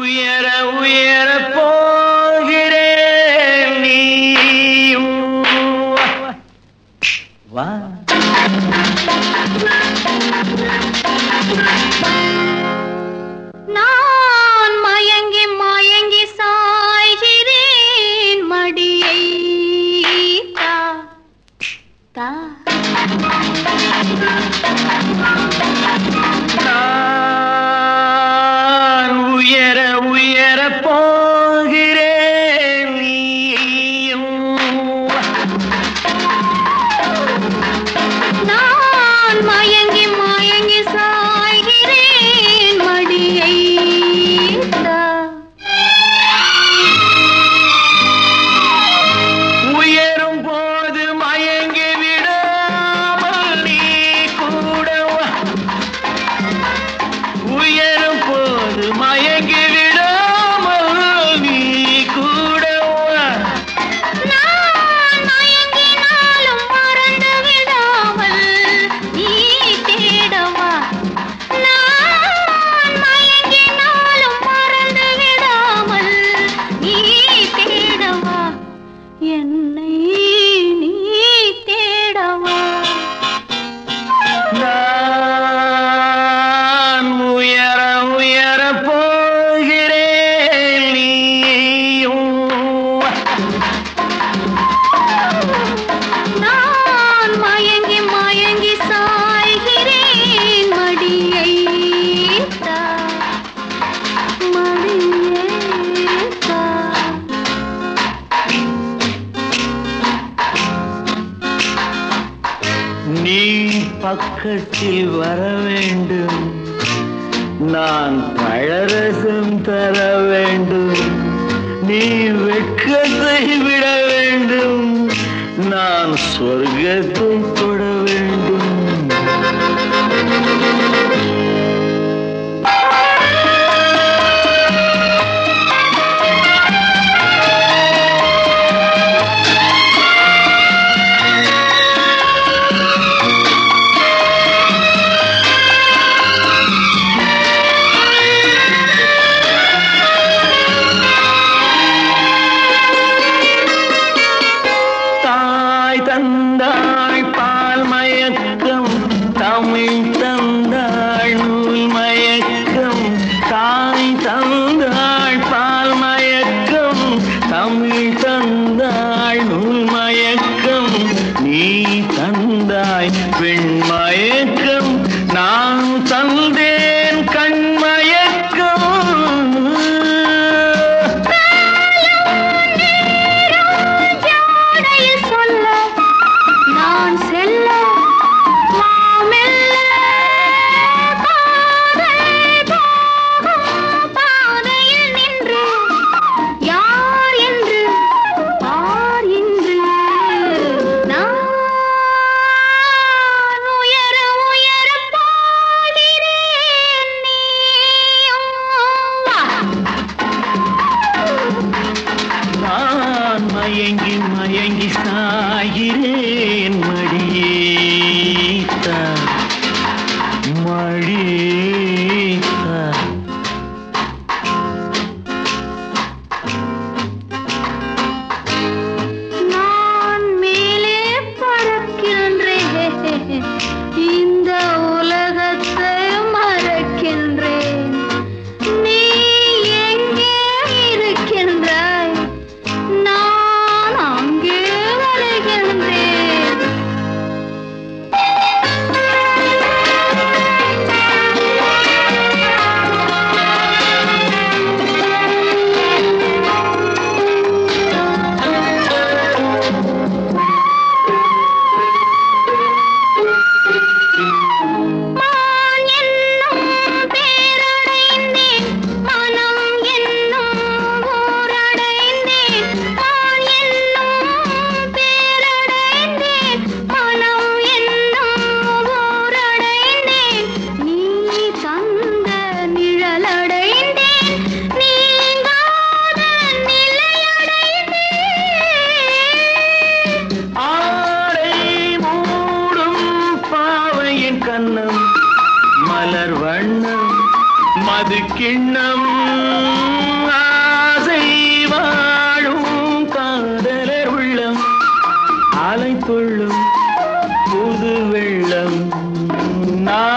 உயர உயர போகிறேன் நீயும் வா. நான் மயங்கி மயங்கி சாய்கிறேன் மடியை தா தா. நான் உயர உயர போகிறேன் நீயும் நான் மயங்கி மயங்கி சாய்கிறேன் மடியை தா. உயரும் போது மயங்கி விடாமல் நீ கூட வா. உயரும் போது மயங்கி விடாமல் நீ கூட வா. நான் மயங்கினாலும் மறந்து விடாமல் நீ தேடவா. நான் மயங்கினாலும் மறந்து விடாமல் நீ தேடவா. என்னை நீ தேடவா. நான் உயர உயர போகிறேன் நீயும் நான் மயங்கி மயங்கி சாய்கிறேன் மடியை தா மடியை தா. நீ பக்கத்தில் வர வேண்டும், நான் பழரசம் தர வேண்டும். நீ வெட்கத்தை விட வேண்டும், நான் சொர்க்கத்தை தொட வேண்டும். தாய் தந்தாள் பால் மயக்கம், தமிழ் தந்தாள் நூல் மயக்கம். தாய் தந்தாள் பால் மயக்கம், தமிழ் தந்தாள் நூல் மயக்கம். நீ தந்தாய் பெண் மயக்கம், நான் தந்தேன் கண் மயக்கம். ஜாடையில் சொல்ல நான் செல்ல மாமெல்ல காதல் போகும் பாதையில் நின்று யார் என்று பார் என்று. நான் உயர உயர போகிறேன் நீயும் வா. நான் மயங்கி மயங்கி சாகிறேன் மடியேத்தா மடியேத்தா. நான் மேலே பறக்கின்றேன், இந்த உலகத்தை மறக்கின்றேன். நீ எங்கே இருக்கின்றாய், நான் அங்கே வருகின்றேன். மான் என்னும் பேரடைந்தேன், மனம் என்னும் ஊரடைந்தேன். மான் என்னும் பேரடைந்தேன், மனம் என்னும் ஊரடைந்தேன். நீ தந்த நிழலடைந்தேன், நீங்காத நிலையடைந்தேன். ஆடை மூடும் பாவையின் கண்ணம், மலர் வண்ணம் மது கிண்ணம். அலை துள்ளும் புது வெள்ளம் நான்